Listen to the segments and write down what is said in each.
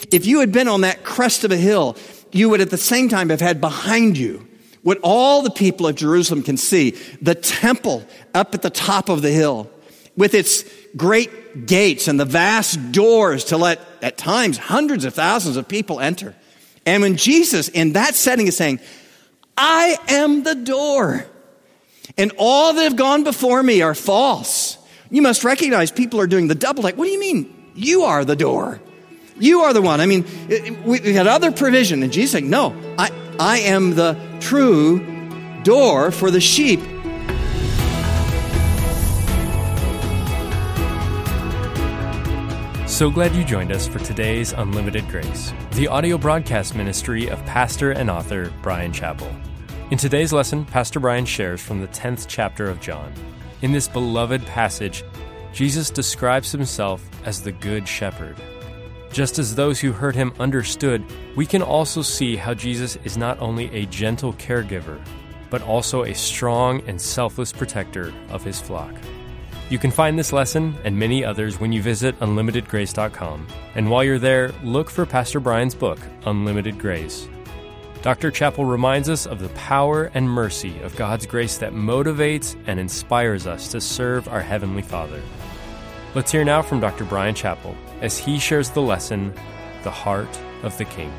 if you had been on that crest of a hill, you would at the same time have had behind you what all the people of Jerusalem can see, the temple up at the top of the hill with its great gates and the vast doors to let, at times, hundreds of thousands of people enter. And when Jesus, in that setting, is saying, I am the door, and all that have gone before me are false, you must recognize people are doing the double take. What do you mean? You are the door. You are the one. I mean, we had other provision, and Jesus saying, no, I am the true door for the sheep. So glad you joined us for today's Unlimited Grace, the audio broadcast ministry of pastor and author Bryan Chapell. In today's lesson, Pastor Bryan shares from the 10th chapter of John. In this beloved passage, Jesus describes himself as the Good Shepherd. Just as those who heard him understood, we can also see how Jesus is not only a gentle caregiver, but also a strong and selfless protector of his flock. You can find this lesson and many others when you visit unlimitedgrace.com. And while you're there, look for Pastor Bryan's book, Unlimited Grace. Dr. Chapell reminds us of the power and mercy of God's grace that motivates and inspires us to serve our Heavenly Father. Let's hear now from Dr. Bryan Chapell as he shares the lesson, The Heart of the King.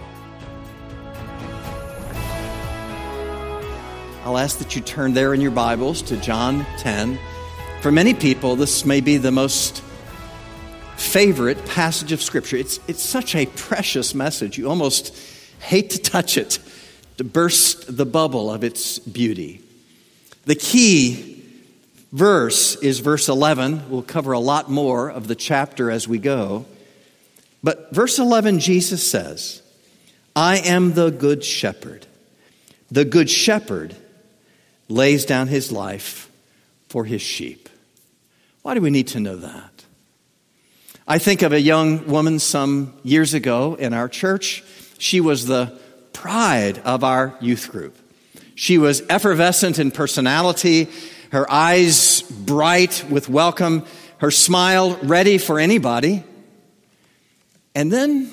I'll ask that you turn there in your Bibles to John 10. For many people, this may be the most favorite passage of Scripture. It's such a precious message. You almost hate to touch it, to burst the bubble of its beauty. The key verse is verse 11. We'll cover a lot more of the chapter as we go. But verse 11, Jesus says, I am the good shepherd. The good shepherd lays down his life for his sheep. Why do we need to know that? I think of a young woman some years ago in our church. She was the pride of our youth group. She was effervescent in personality, her eyes bright with welcome, her smile ready for anybody. And then,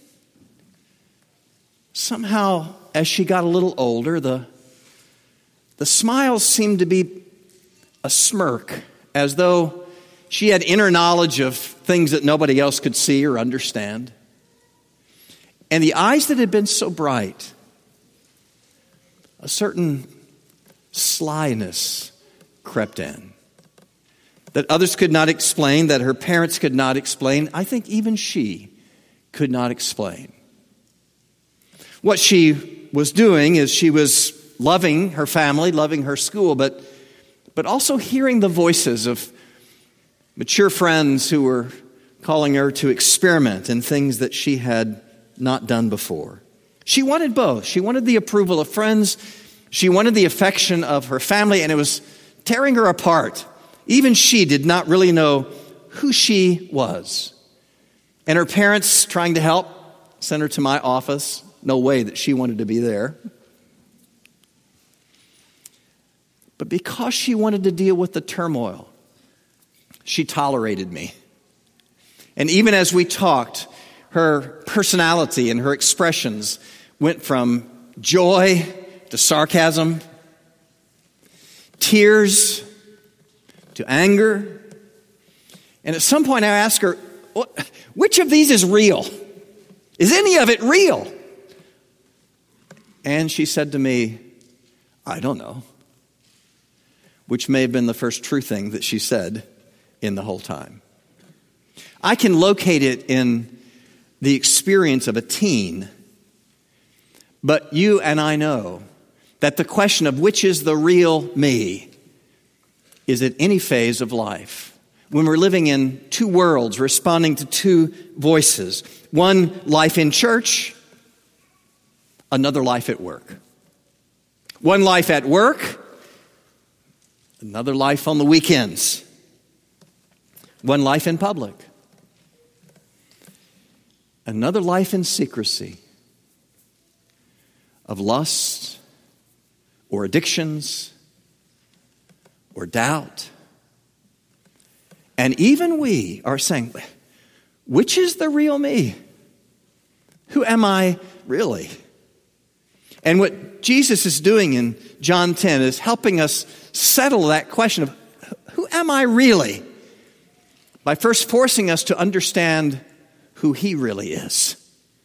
somehow, as she got a little older, the smiles seemed to be a smirk, as though she had inner knowledge of things that nobody else could see or understand. And the eyes that had been so bright, a certain slyness crept in that others could not explain, that her parents could not explain. I think even she could not explain. What she was doing is she was loving her family, loving her school, but also hearing the voices of mature friends who were calling her to experiment in things that she had not done before. She wanted both. She wanted the approval of friends. She wanted the affection of her family, and it was tearing her apart. Even she did not really know who she was. And her parents, trying to help, sent her to my office. No way that she wanted to be there. But because she wanted to deal with the turmoil, she tolerated me. And even as we talked, her personality and her expressions went from joy to sarcasm, tears to anger. And at some point I asked her, which of these is real? Is any of it real? And she said to me, I don't know. Which may have been the first true thing that she said in the whole time. I can locate it in the experience of a teen. But you and I know that the question of which is the real me is at any phase of life. When we're living in two worlds, responding to two voices. One life in church, another life at work. One life at work, another life on the weekends. One life in public, another life in secrecy of lust or addictions or doubt. And even we are saying, which is the real me? who am I really? And what Jesus is doing in John 10 is helping us settle that question of who am I really? By first forcing us to understand who he really is.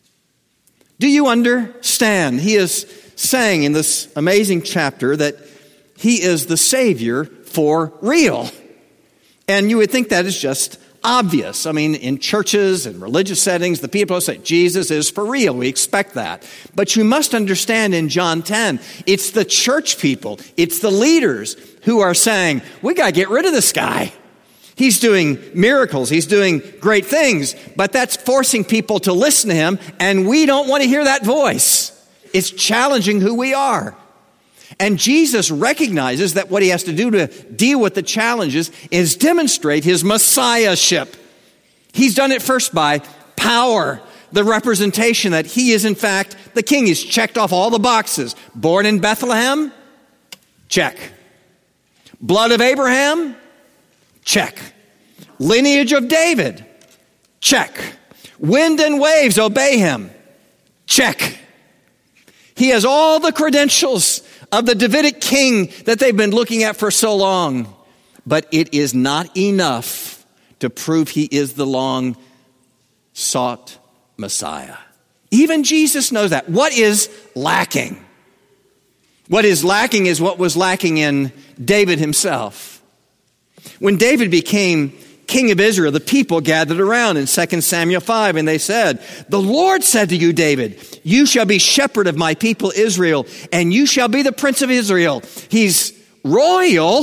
Do you understand? He is saying in this amazing chapter that he is the Savior for real. And you would think that is just obvious. I mean, in churches and religious settings, the people say, Jesus is for real. We expect that. But you must understand in John 10, it's the church people, it's the leaders who are saying, we got to get rid of this guy. He's doing miracles. He's doing great things. But that's forcing people to listen to him, and we don't want to hear that voice. It's challenging who we are. And Jesus recognizes that what he has to do to deal with the challenges is demonstrate his messiahship. He's done it first by power, the representation that he is in fact the king. He's checked off all the boxes. Born in Bethlehem? Check. Blood of Abraham? Check. Lineage of David? Check. Wind and waves obey him? Check. He has all the credentials of the Davidic king that they've been looking at for so long. But it is not enough to prove he is the long-sought Messiah. Even Jesus knows that. What is lacking? What is lacking is what was lacking in David himself. When David became king of Israel, the people gathered around in 2 Samuel 5, and they said, the Lord said to you, David, you shall be shepherd of my people Israel, and you shall be the prince of Israel. He's royal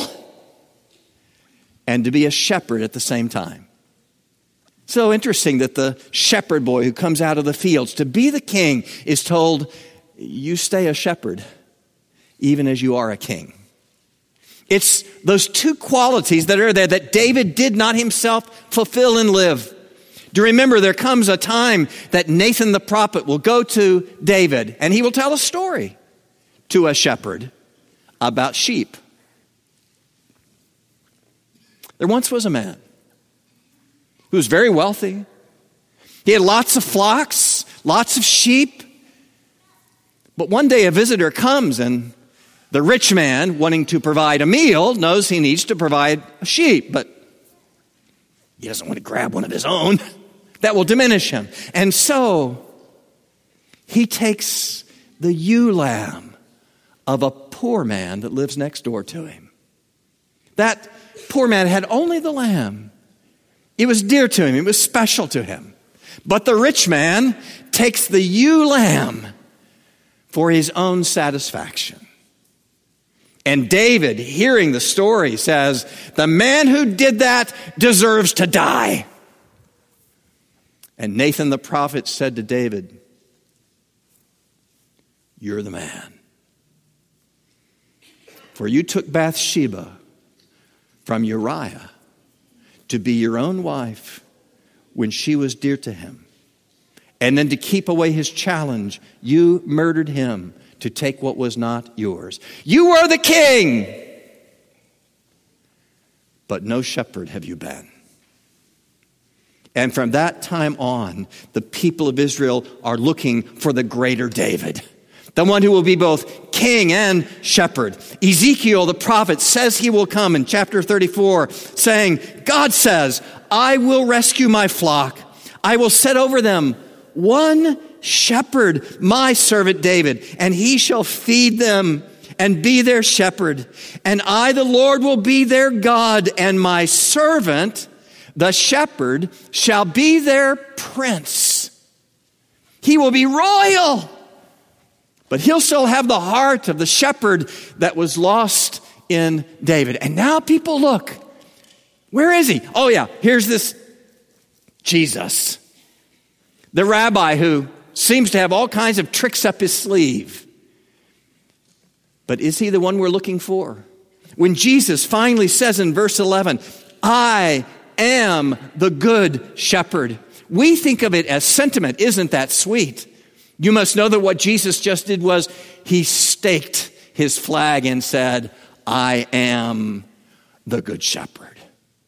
and to be a shepherd at the same time. So interesting that the shepherd boy who comes out of the fields to be the king is told, you stay a shepherd even as you are a king. It's those two qualities that are there that David did not himself fulfill and live. Do you remember there comes a time that Nathan the prophet will go to David and he will tell a story to a shepherd about sheep. There once was a man who was very wealthy. He had lots of flocks, lots of sheep. But one day a visitor comes, and the rich man, wanting to provide a meal, knows he needs to provide a sheep, but he doesn't want to grab one of his own. That will diminish him. And so he takes the ewe lamb of a poor man that lives next door to him. That poor man had only the lamb. It was dear to him. It was special to him. But the rich man takes the ewe lamb for his own satisfaction. And David, hearing the story, says, the man who did that deserves to die. And Nathan the prophet said to David, you're the man. For you took Bathsheba from Uriah to be your own wife when she was dear to him. And then to keep away his challenge, you murdered him to take what was not yours. You were the king, but no shepherd have you been. And from that time on, the people of Israel are looking for the greater David, the one who will be both king and shepherd. Ezekiel, the prophet, says he will come in chapter 34, saying, God says, I will rescue my flock. I will set over them one shepherd, my servant David, and he shall feed them and be their shepherd. And I, the Lord, will be their God, and my servant, the shepherd, shall be their prince. He will be royal, but he'll still have the heart of the shepherd that was lost in David. And now people look. Where is he? Oh yeah, here's this Jesus, the rabbi who seems to have all kinds of tricks up his sleeve. But is he the one we're looking for? When Jesus finally says in verse 11, I am the good shepherd, we think of it as sentiment. Isn't that sweet? You must know that what Jesus just did was he staked his flag and said, I am the good shepherd.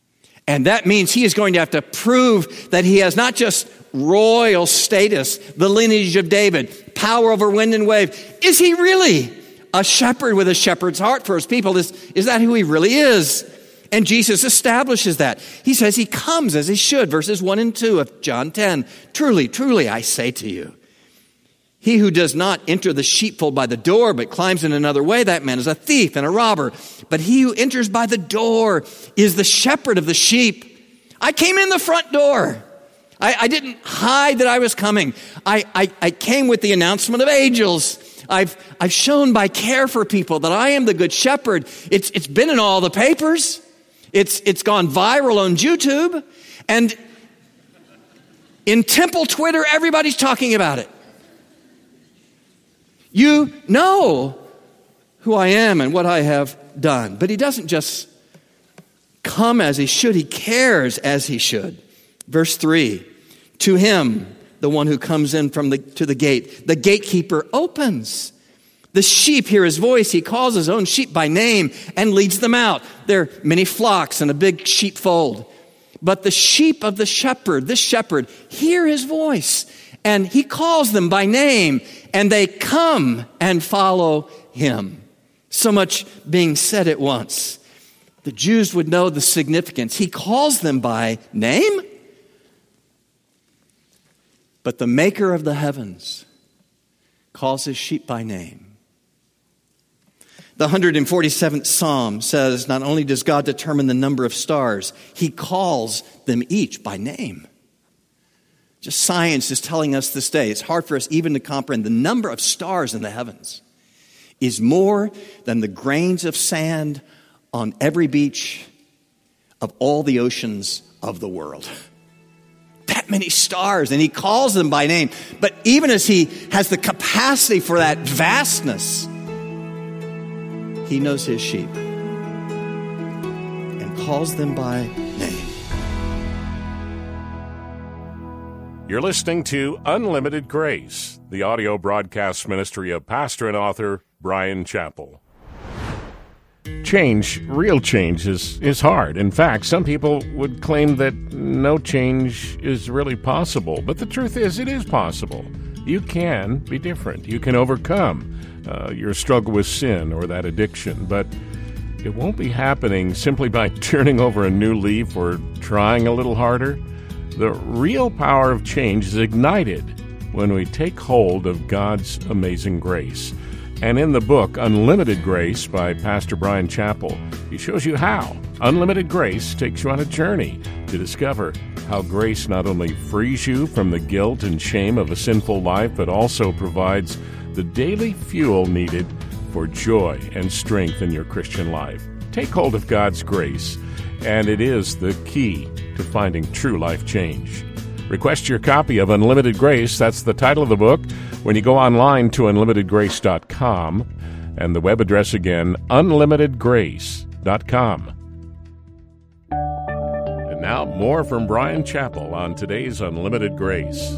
And that means he is going to have to prove that he has not just royal status, the lineage of David, power over wind and wave. Is he really a shepherd with a shepherd's heart for his people? Is that who he really is? And Jesus establishes that. He says he comes as he should, verses 1 and 2 of John 10. Truly, truly, I say to you, he who does not enter the sheepfold by the door, but climbs in another way, that man is a thief and a robber. But he who enters by the door is the shepherd of the sheep. I came in the front door. I didn't hide that I was coming. I came with the announcement of angels. I've shown by care for people that I am the good shepherd. It's been in all the papers. It's gone viral on YouTube. And in Temple Twitter, everybody's talking about it. You know who I am and what I have done. But he doesn't just come as he should. He cares as he should. Verse 3, to him, the one who comes in to the gate, the gatekeeper opens. The sheep hear his voice. He calls his own sheep by name and leads them out. There are many flocks and a big sheepfold. But the sheep of the shepherd, this shepherd, hear his voice. And he calls them by name, and they come and follow him. So much being said at once. The Jews would know the significance. He calls them by name, but the maker of the heavens calls his sheep by name. The 147th Psalm says, not only does God determine the number of stars, he calls them each by name. Just science is telling us this day, it's hard for us even to comprehend the number of stars in the heavens is more than the grains of sand on every beach of all the oceans of the world. That many stars, and he calls them by name. But even as he has the capacity for that vastness, he knows his sheep and calls them by name. You're listening to Unlimited Grace, the audio broadcast ministry of pastor and author Bryan Chapell. Change, real change, is hard. In fact, some people would claim that no change is really possible. But the truth is, it is possible. You can be different. You can overcome your struggle with sin or that addiction. But it won't be happening simply by turning over a new leaf or trying a little harder. The real power of change is ignited when we take hold of God's amazing grace. And in the book, Unlimited Grace by Pastor Bryan Chapell, he shows you how. Unlimited Grace takes you on a journey to discover how grace not only frees you from the guilt and shame of a sinful life, but also provides the daily fuel needed for joy and strength in your Christian life. Take hold of God's grace, and it is the key to finding true life change. Request your copy of Unlimited Grace. That's the title of the book when you go online to unlimitedgrace.com. And the web address again, unlimitedgrace.com. And now more from Bryan Chapell on today's Unlimited Grace.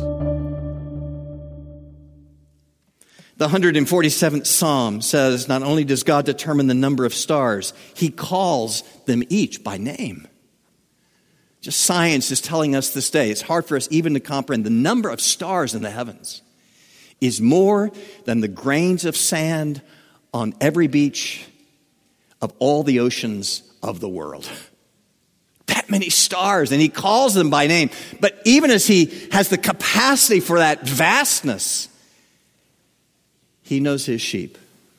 The 147th Psalm says, not only does God determine the number of stars, he calls them each by name. Just science is telling us this day, it's hard for us even to comprehend the number of stars in the heavens is more than the grains of sand on every beach of all the oceans of the world. That many stars, and he calls them by name. But even as he has the capacity for that vastness, he knows his sheep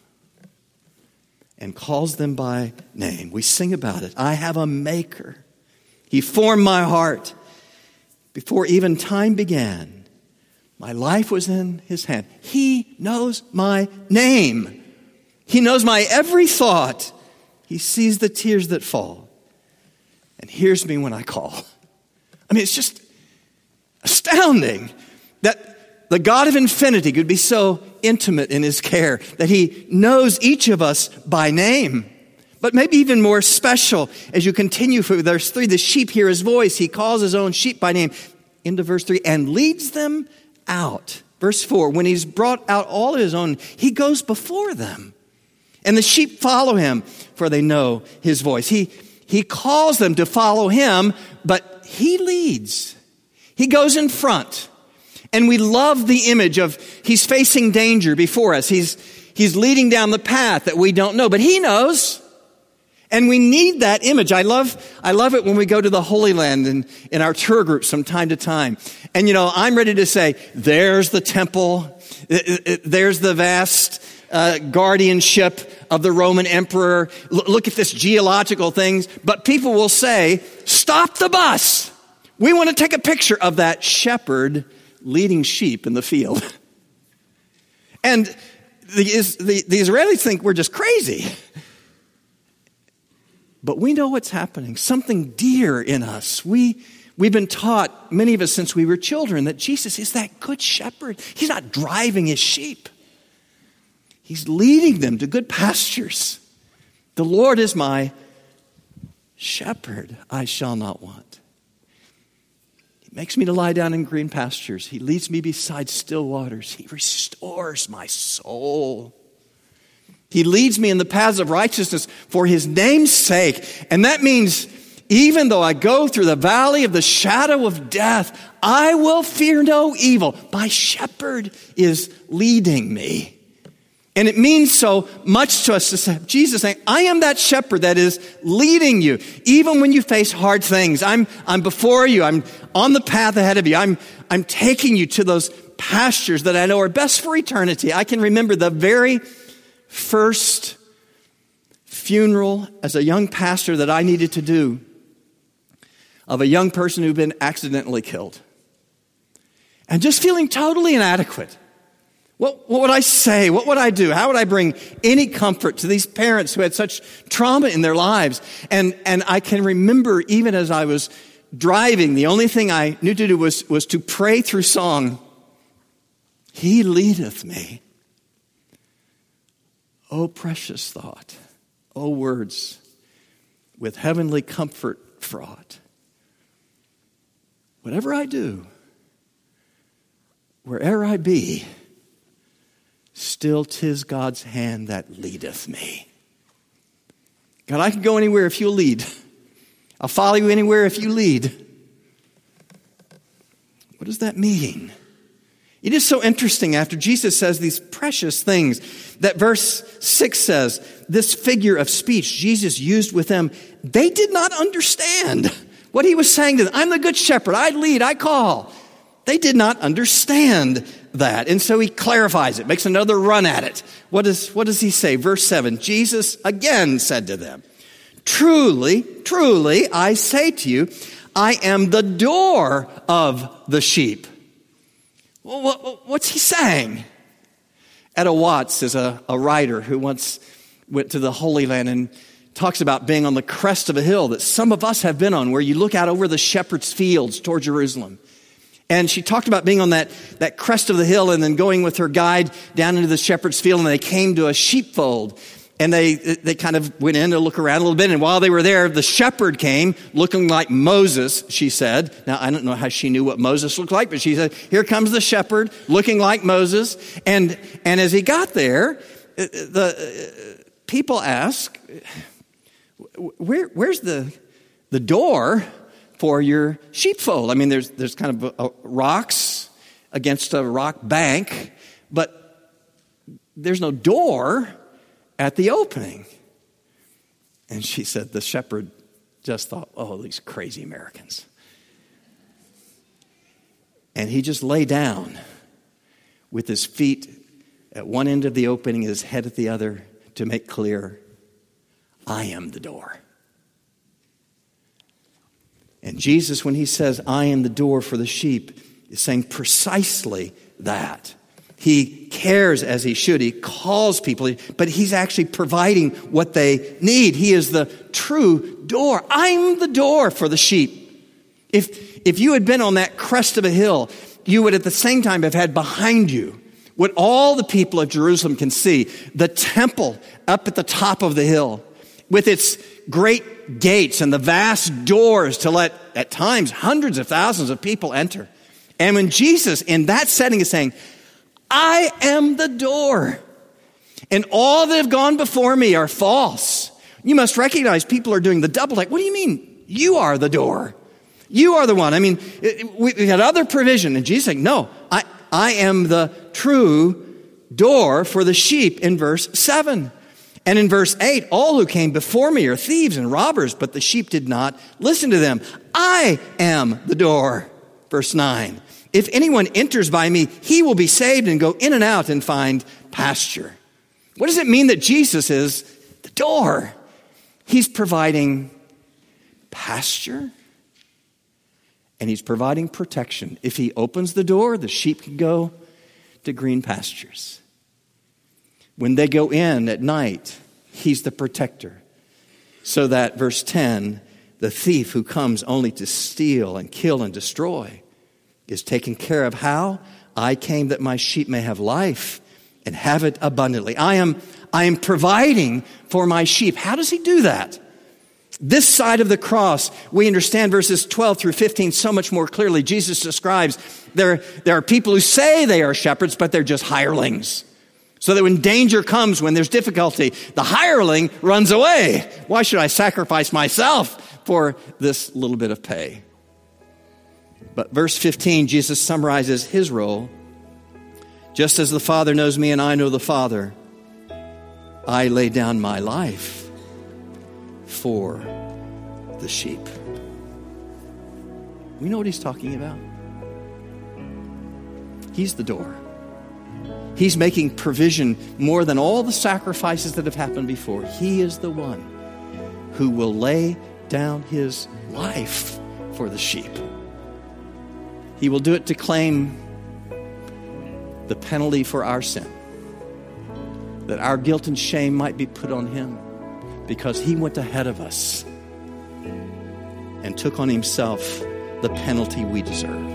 and calls them by name. We sing about it. I have a maker. He formed my heart before even time began. My life was in his hand. He knows my name. He knows my every thought. He sees the tears that fall and hears me when I call. I mean, it's just astounding that the God of infinity could be so intimate in his care, that he knows each of us by name. But maybe even more special as you continue through verse 3, the sheep hear his voice. He calls his own sheep by name. Into verse 3, and leads them out. Verse 4, when he's brought out all of his own, he goes before them. And the sheep follow him, for they know his voice. He He calls them to follow him, but he leads. He goes in front. And we love the image of he's facing danger before us. He's leading down the path that we don't know, but he knows. And we need that image. I love it when we go to the Holy Land in our tour groups from time to time. And I'm ready to say, there's the temple. There's the vast guardianship of the Roman emperor. Look at this geological things. But people will say, stop the bus. We want to take a picture of that shepherd leading sheep in the field. And the Israelis think we're just crazy. But we know what's happening. Something dear in us. We've been taught, many of us since we were children, that Jesus is that good shepherd. He's not driving his sheep. He's leading them to good pastures. The Lord is my shepherd. I shall not want. Makes me to lie down in green pastures. He leads me beside still waters. He restores my soul. He leads me in the paths of righteousness for his name's sake. And that means even though I go through the valley of the shadow of death, I will fear no evil. My shepherd is leading me. And it means so much to us to say, Jesus saying, I am that shepherd that is leading you. Even when you face hard things, I'm before you. I'm on the path ahead of you. I'm taking you to those pastures that I know are best for eternity. I can remember the very first funeral as a young pastor that I needed to do of a young person who'd been accidentally killed. And just feeling totally inadequate. What would I say? What would I do? How would I bring any comfort to these parents who had such trauma in their lives? And I can remember even as I was driving, the only thing I knew to do was to pray through song. He leadeth me. Oh, precious thought. Oh, words with heavenly comfort fraught. Whatever I do, where'er I be, still 'tis God's hand that leadeth me. God, I can go anywhere if you'll lead. I'll follow you anywhere if you lead. What does that mean? It is so interesting after Jesus says these precious things that verse 6 says, this figure of speech Jesus used with them, they did not understand what he was saying to them. I'm the good shepherd. I lead, I call. They did not understand that. And so he clarifies it, makes another run at it. What does he say? Verse 7, Jesus again said to them, truly, truly, I say to you, I am the door of the sheep. Well, what's he saying? Etta Watts is a writer who once went to the Holy Land and talks about being on the crest of a hill that some of us have been on, where you look out over the shepherd's fields toward Jerusalem. And she talked about being on that crest of the hill and then going with her guide down into the shepherd's field, and they came to a sheepfold. And they kind of went in to look around a little bit. And while they were there, the shepherd came looking like Moses, she said. Now, I don't know how she knew what Moses looked like, but she said, here comes the shepherd looking like Moses. And as he got there, the people ask, where's the door for your sheepfold? I mean, there's kind of rocks against a rock bank, but there's no door at the opening. And she said the shepherd just thought, oh, these crazy Americans. And he just lay down with his feet at one end of the opening, his head at the other, to make clear, I am the door. And Jesus, when he says, I am the door for the sheep, is saying precisely that. He cares as he should. He calls people, but he's actually providing what they need. He is the true door. I'm the door for the sheep. If you had been on that crest of a hill, you would at the same time have had behind you what all the people of Jerusalem can see, the temple up at the top of the hill with its great gates and the vast doors to let, at times, hundreds of thousands of people enter. And when Jesus, in that setting, is saying, I am the door, and all that have gone before me are false. You must recognize people are doing the double take. What do you mean? You are the door. You are the one. I mean, we had other provision. And Jesus saying, no, I am the true door for the sheep in verse 7. And in verse 8, all who came before me are thieves and robbers, but the sheep did not listen to them. I am the door. Verse 9. If anyone enters by me, he will be saved and go in and out and find pasture. What does it mean that Jesus is the door? He's providing pasture and he's providing protection. If he opens the door, the sheep can go to green pastures. When they go in at night, he's the protector. So that, verse 10, the thief who comes only to steal and kill and destroy is taken care of. How? I came that my sheep may have life and have it abundantly. I am providing for my sheep. How does he do that? This side of the cross, we understand verses 12 through 15 so much more clearly. Jesus describes there are people who say they are shepherds, but they're just hirelings. So that when danger comes, when there's difficulty, the hireling runs away. Why should I sacrifice myself for this little bit of pay? But verse 15, Jesus summarizes his role. Just as the Father knows me and I know the Father, I lay down my life for the sheep. We know what he's talking about. He's the door. He's making provision more than all the sacrifices that have happened before. He is the one who will lay down his life for the sheep. He will do it to claim the penalty for our sin, that our guilt and shame might be put on him, because he went ahead of us and took on himself the penalty we deserved.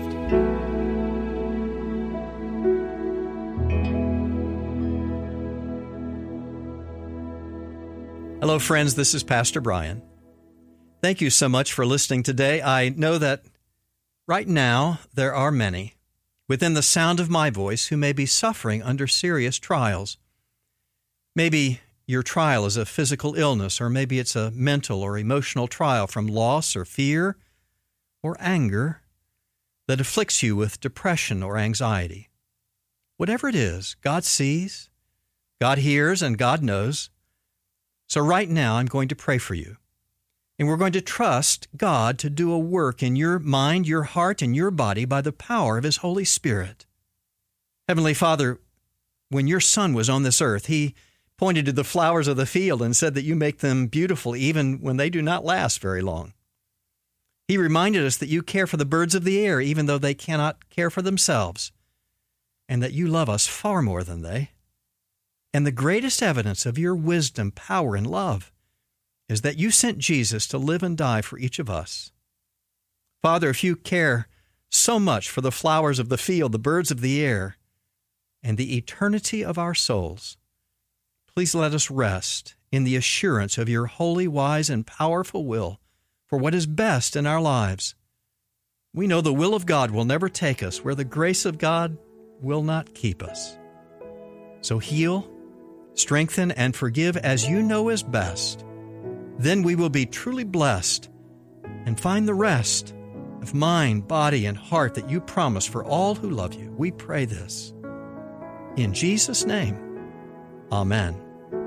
Hello, friends. This is Pastor Brian. Thank you so much for listening today. I know that right now there are many within the sound of my voice who may be suffering under serious trials. Maybe your trial is a physical illness, or maybe it's a mental or emotional trial from loss or fear or anger that afflicts you with depression or anxiety. Whatever it is, God sees, God hears, and God knows. So right now, I'm going to pray for you. And we're going to trust God to do a work in your mind, your heart, and your body by the power of His Holy Spirit. Heavenly Father, when your Son was on this earth, He pointed to the flowers of the field and said that you make them beautiful even when they do not last very long. He reminded us that you care for the birds of the air even though they cannot care for themselves, and that you love us far more than they. And the greatest evidence of your wisdom, power, and love is that you sent Jesus to live and die for each of us. Father, if you care so much for the flowers of the field, the birds of the air, and the eternity of our souls, please let us rest in the assurance of your holy, wise, and powerful will for what is best in our lives. We know the will of God will never take us where the grace of God will not keep us. So heal, strengthen, and forgive as you know is best. Then we will be truly blessed and find the rest of mind, body, and heart that you promise for all who love you. We pray this in Jesus' name. Amen.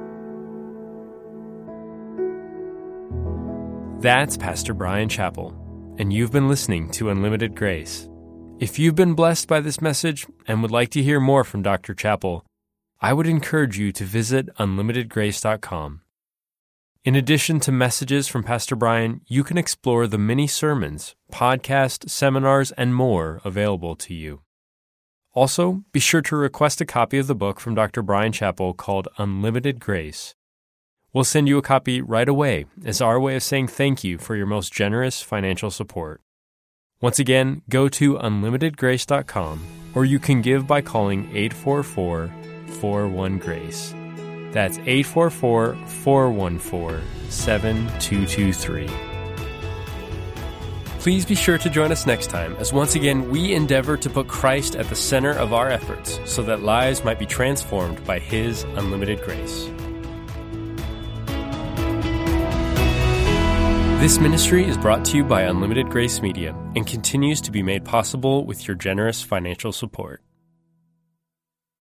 That's Pastor Brian Chappell, and you've been listening to Unlimited Grace. If you've been blessed by this message and would like to hear more from Dr. Chappell, I would encourage you to visit unlimitedgrace.com. In addition to messages from Pastor Brian, you can explore the many sermons, podcasts, seminars, and more available to you. Also, be sure to request a copy of the book from Dr. Brian Chappell called Unlimited Grace. We'll send you a copy right away as our way of saying thank you for your most generous financial support. Once again, go to unlimitedgrace.com, or you can give by calling 844-41-GRACE. That's 844-414-7223. Please be sure to join us next time as once again we endeavor to put Christ at the center of our efforts so that lives might be transformed by His unlimited grace. This ministry is brought to you by Unlimited Grace Media and continues to be made possible with your generous financial support.